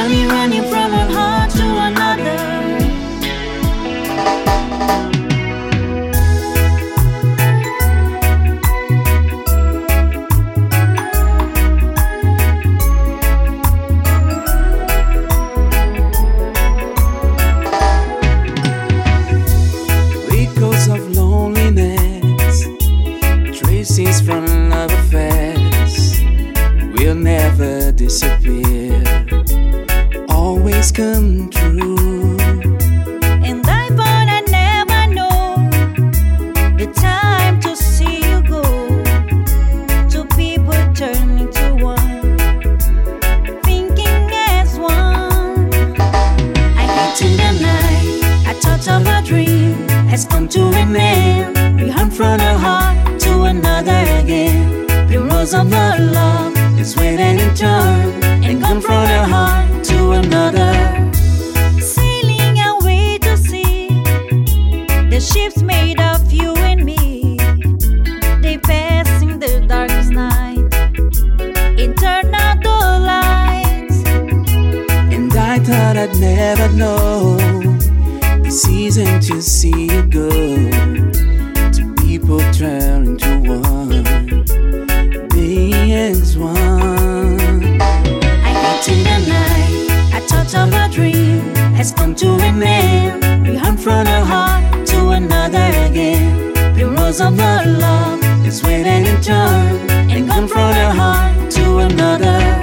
running from one heart to another. Echoes of loneliness, traces from love affairs will never disappear, always come true. And I thought I'd never know the time to see you go. Two people turning to one, thinking as one. I hate in the night, I thought of a dream has come to an end. We hunt from a heart to another again. The rose of the love is waiting in turn, and come from a heart to another. Sailing away to sea, the ships made of you and me. They pass in the darkest night and turn out the lights. And I thought I'd never know the season to see you go. Two people turn into one, being as one. I hate in the night, I thought of a dream has come to an end. We hunt from a heart to another again. The rose of the love is waiting in turn, and come from a heart to another.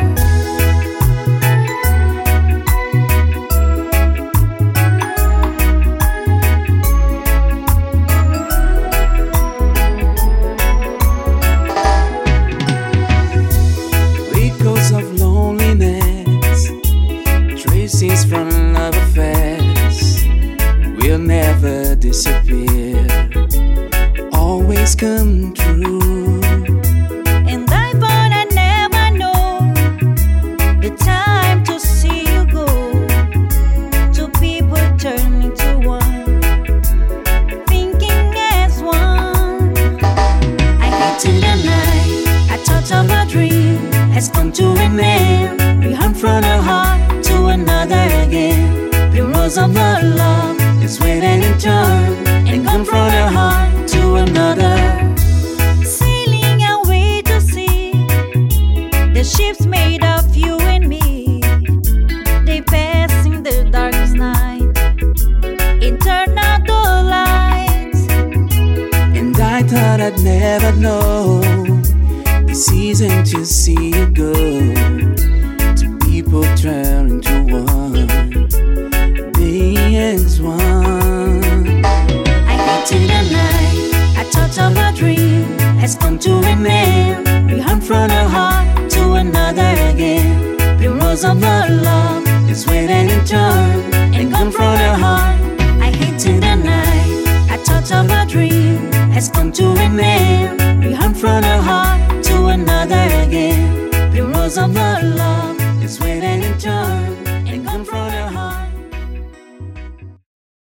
Echoes of loneliness, traces from love affairs will never disappear, always come true. And I thought I'd never know the time to see you go. Two people turning to one, thinking as one. I hate in the night, I thought of a dream has come to an end. We hunt from a heart to another again. The rose of the love is waiting in turn, and come from a heart to another. Sailing away to sea, the ships made of you and me. They pass in the darkest night and turn out the lights. And I thought I'd never know the season to see you go. Two people turn into one, being as one. I hate in the night, I thought of a dream has come to an end. We hunt from a heart to another again. The rose of the love is waiting in turn, and come from a heart. I hate in the night, I thought of a dream has come to an end. We hunt from a heart to another again. The rose of the love is waiting in turn, and come from a heart.